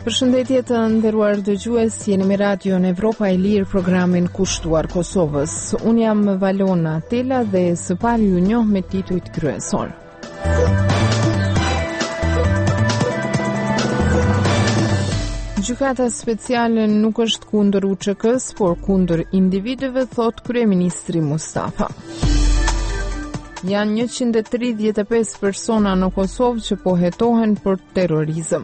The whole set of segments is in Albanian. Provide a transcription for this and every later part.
Përshëndetje të nderuar dëgjues, jeni me radion Evropa e Lirë, programin kushtuar Kosovës. Unë jam Valona Tela dhe së pari ju njoh me titujt kryesor. Gjykata speciale nuk është kundër UÇK-s, por kundër individëve, thot kryeministri Mustafa. Janë 135 persona në Kosovë që po hetohen për terrorizëm.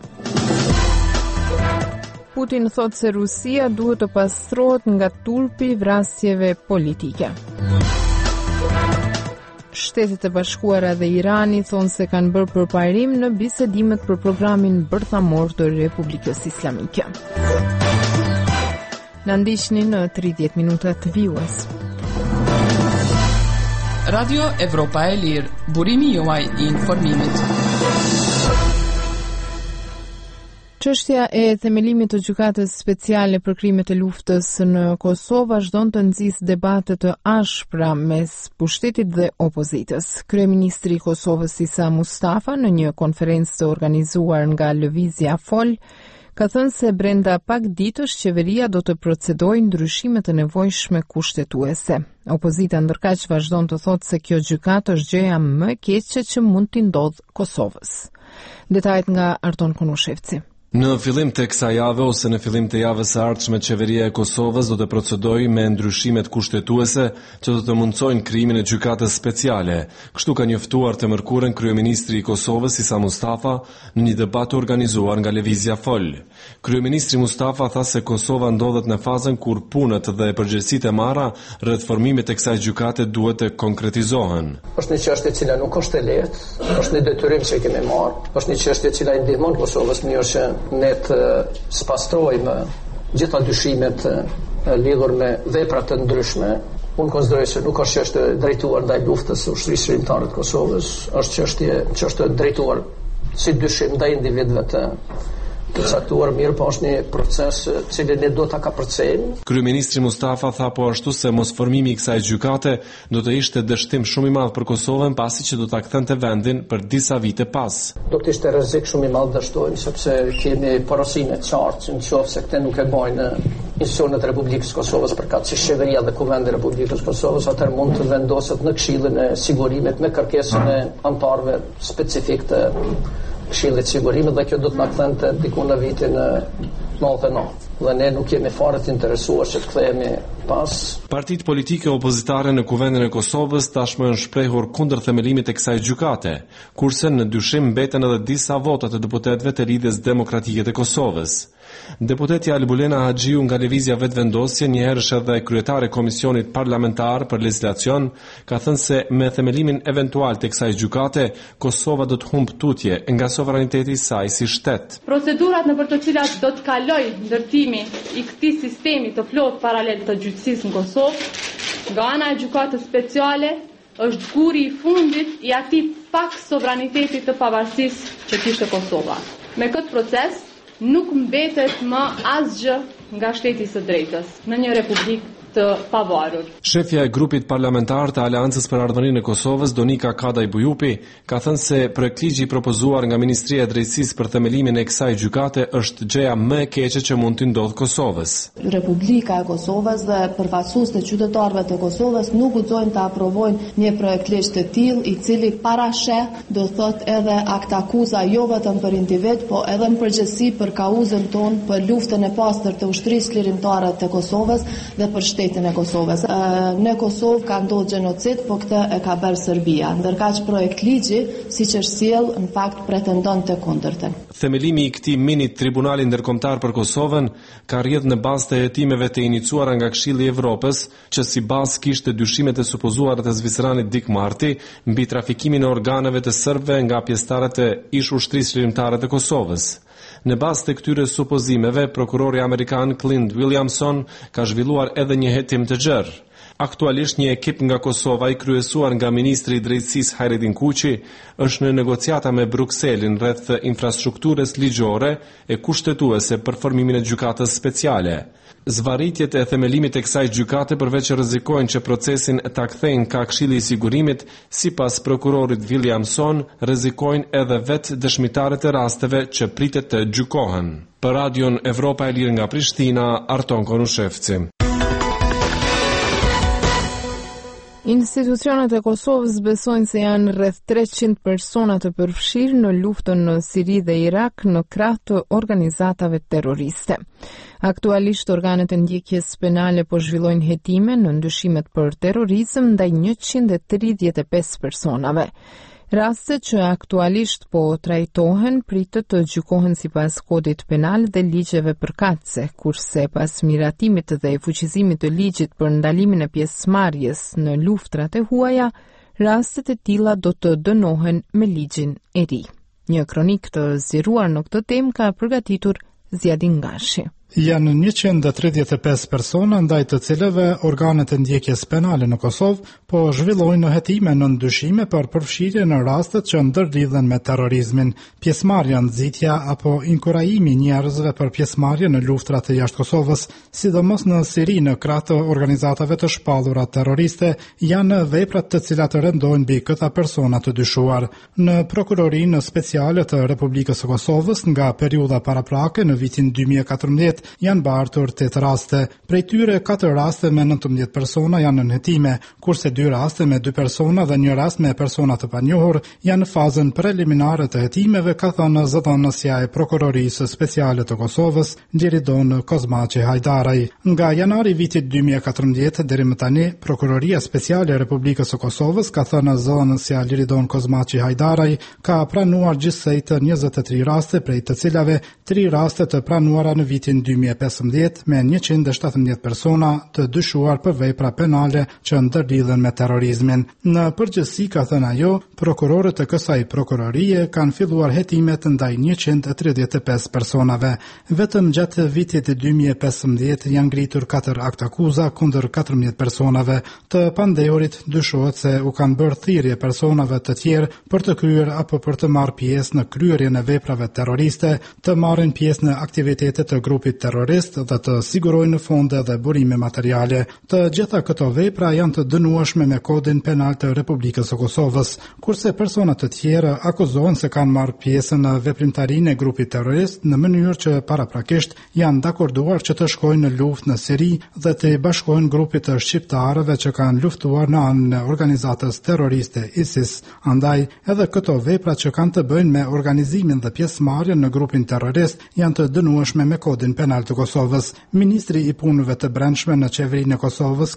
Putin thot se Rusia duhet të pastrohet nga turpi vrasjeve politike. Shtetet e Bashkuara dhe Irani thonë se kanë bërë përparim në bisedimet për programin bërthamor të Republikës Islamike. Na ndiqni në 30 minuta të vijues. Radio Evropa e Lirë, burimi juaj I informimit. Çështja e themelimit të gjykatës speciale për krimet e luftës në Kosovë vazhdon të nxjisë debate të ashpra mes pushtetit dhe opozitës. Kryeministri I Kosovës Isa Mustafa në një konferencë të organizuar nga Lëvizja Fol ka thënë se brenda pak ditësh qeveria do të procedojë ndryshime të nevojshme kushtetuese. Opozita ndërkaq vazhdon të thotë se kjo gjykatë është gjëja më e keqe që mund t'i ndodhë Kosovës. Detajet nga Arton Konushevci. Në fillim të kësaj jave ose në fillim të javës së ardhshme, qeveria e Kosovës do të procedojë me ndryshimet kushtetuese që do të mundsojnë krijimin e gjykatës speciale. Kështu ka njoftuar të mërkurën kryeministri I Kosovës Isa Mustafa në një debat të organizuar nga Lëvizja Fol. Kryeministri Mustafa tha se Kosova ndodhet në fazën kur punët dhe përgjegjësitë e marra rreth formimit të kësaj gjykate duhet të konkretizohen. Është një çështje e cila nuk është e lehtë, është një detyrim që kemi marrë, është një çështje e cila I ndihmon Kosovës mënyrë që ne të spastrojmë gjitha dyshimet lidhur me vepra të ndryshme. Unë konsideroj se nuk është çështje drejtuar ndaj luftës së ushtrisë shqiptare të Kosovës, është çështje drejtuar si dyshim ndaj individëve të caktuar, mirë, po është një proces cilin ne do ta kapërcejmë. Kryeministri Mustafa tha po ashtu se mosformimi I kësaj gjykate do të ishte dështim shumë I madh për Kosovën, pasi që do ta kthente vendin për disa vite pas. Do të ishte rrezik shumë I madh dashtojmë, sepse kemi porosinë të qartë nëse këte nuk e bojnë institucionet e Republikës Kosovës përkatësisht si qeveria dhe kuvendi I Republikës Kosovës, atëherë mund të vendoset në Këshillin e Sigurimit me kërkesën e anëtarëve specifik të Këshillit Sigurimit, dhe kjo do të na kthente diku në vitin 99. Dhe ne nuk jemi fare të interesuar që të kthehemi pas. Partitë politike opozitare në kuvendin e Kosovës tashmë janë shprehur kundër themelimit të kësaj gjykate, kurse në dyshim mbeten edhe disa vota të deputetëve të Lidhjes Demokratike të Kosovës. Deputeti Albulena Haxhiu nga Lëvizja Vetëvendosje, njëherësh edhe kryetare e Komisionit Parlamentar për Legjislacion, ka thënë se me themelimin eventual të kësaj gjykate, Kosova do të humbë tutje nga sovraniteti I saj si shtet. Procedurat nëpër të cilat do të kalojë ndërtimi I këtij sistemi të plotë paralel të gjyqësisë në Kosovë, nga ana e gjykatës speciale, është guri I fundit I atij pak sovraniteti të pavarësisë që kishte Kosova. Me këtë proces nuk mbetet më asgjë nga shteti I së drejtës në një republikë të pavarur. Shefja e grupit parlamentar të Aleancës për Ardhërinë e Kosovës, Donika Kadaj Bujupi, ka thënë se projektligji I propozuar nga Ministria e Drejtësisë për themelimin e kësaj gjykate është gjëja më e keqe që mund të ndodhë Kosovës. Republika e Kosovës dhe përfaqësuesit e qytetarëve të Kosovës nuk guxojnë të aprovojnë një projektligj të tillë I cili parasheh, do thot edhe akt akuza jo vetëm për individ, po edhe në përgjithësi për kauzën tonë për luftën e pastër të ushtrisë lirimtare të Kosovës dhe për shtetin e Kosovës. Në Kosovë ka ndodhur gjenocid, po këtë e ka bërë Serbia. Ndërkaq projektligji, siç është sjell, në fakt pretendon të kundërtën. Themelimi I këtij mini tribunali ndërkombëtar për Kosovën ka rrjedhur në bazë të hetimeve të iniciuara nga Këshilli I Evropës, që si bazë kishte dyshimet e supozuara të zviceranit Dick Marty mbi trafikimin e organeve të serbëve nga pjesëtarët e ish-ushtrisë lirimtare të Kosovës. Në bazë të këtyre supozimeve, prokurori amerikan Clint Williamson ka zhvilluar edhe një hetim të gjerë. Aktualisht një ekip nga Kosova I kryesuar nga ministri I drejtësisë Hajredin Kuqi është në negociata me Brukselin rreth infrastrukturës ligjore e kushtetuese për formimin e gjykatës speciale. Zvarritjet e themelimit e kësaj gjykate përveç rrezikojnë që procesin ta kthejnë ka Këshilli i Sigurimit, sipas prokurorit Williamson, rrezikojnë edhe vetë dëshmitarët e rasteve që pritet të gjykohen. Për Radion Evropa e Lirë nga Prishtina, Arton Konushevci. Institucionet e Kosovës besojnë se janë rreth 300 persona të përfshirë në luftën në Siri dhe Irak në krah të organizatave terroriste. Aktualisht organet e ndjekjes penale po zhvillojnë hetime në ndyshimet për terrorizëm ndaj 135 personave. Rastet që aktualisht po trajtohen pritet të gjykohen sipas kodit penal dhe ligjeve përkatëse, kurse pas miratimit dhe fuqizimit të ligjit për ndalimin e pjesëmarrjes në luftrat e huaja, rastet e tilla do të dënohen me ligjin e ri. Një kronik të zgjeruar në këtë temë ka përgatitur Zjadin Gashi. Janë 135 persona ndaj të cilëve organet e ndjekjes penale në Kosovë po zhvillojnë hetime në ndyshime për përfshirje në rastet që ndërlidhen me terrorizmin, pjesëmarrja, nxitja apo inkurajimi njerëzve për pjesëmarrje në luftrat e jashtë Kosovës, sidomos në Siri në krah të organizatave të shpallura terroriste, janë veprat të cilat rëndojnë mbi këta persona të dyshuar. Në prokurorinë speciale të Republikës së Kosovës nga periudha paraprake në vitin 2014 janë bartur 8 raste. Prej tyre 4 raste me 19 persona janë në hetime, kurse 2 raste me 2 persona dhe 1 rast me persona të panjohur janë në fazën preliminare të hetimeve, ka thënë zëdhënësja e Prokurorisë Speciale të Kosovës, Liridon Kozmaçi Hajdaraj. Nga janari vitit 2014 deri më tani, Prokuroria Speciale e Republikës së Kosovës, ka thënë zëdhënësja Liridon Kozmaçi Hajdaraj, ka pranuar gjithsej 23 raste, prej të cilave 3 raste të pranuara në vitin 2015 me 117 persona të dyshuar për vepra penale që ndërlidhen me terrorizmin. Në përgjithësi, ka thënë ajo, prokurorët e kësaj prokurorie kanë filluar hetimet ndaj 135 personave. Vetëm gjatë vitit 2015 janë ngritur 4 akt akuza kundër 14 personave. Të pandehurit dyshohet se u kanë bërë thirrje personave të tjerë për të kryer apo për të marrë pjesë në kryerjen e veprave terroriste, të marrin pjesë në aktivitete të grupit terrorist dhe të sigurojnë fonde dhe burime materiale. Të gjitha këto vepra janë të dënueshme me kodin penal të Republikës së Kosovës, kurse persona të tjerë akuzohen se kanë marrë pjesë në veprimtarinë e grupit terrorist në mënyrë që paraprakisht janë dakorduar që të shkojnë në luftë në Siri dhe të bashkohen grupit të shqiptarëve që kanë luftuar në anën e organizatës terroriste ISIS. Andaj, edhe këto vepra që kanë të bëjnë me organizimin dhe pjesëmarrjen në grupin terrorist janë të dënueshme me kodin penal të Kosovës. Ministri i punëve të brendshme në qeverinë e Kosovës,